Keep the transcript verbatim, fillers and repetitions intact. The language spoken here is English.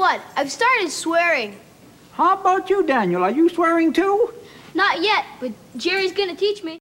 what? I've started swearing. How about you, Daniel? Are you swearing too? Not yet, but Jerry's gonna teach me.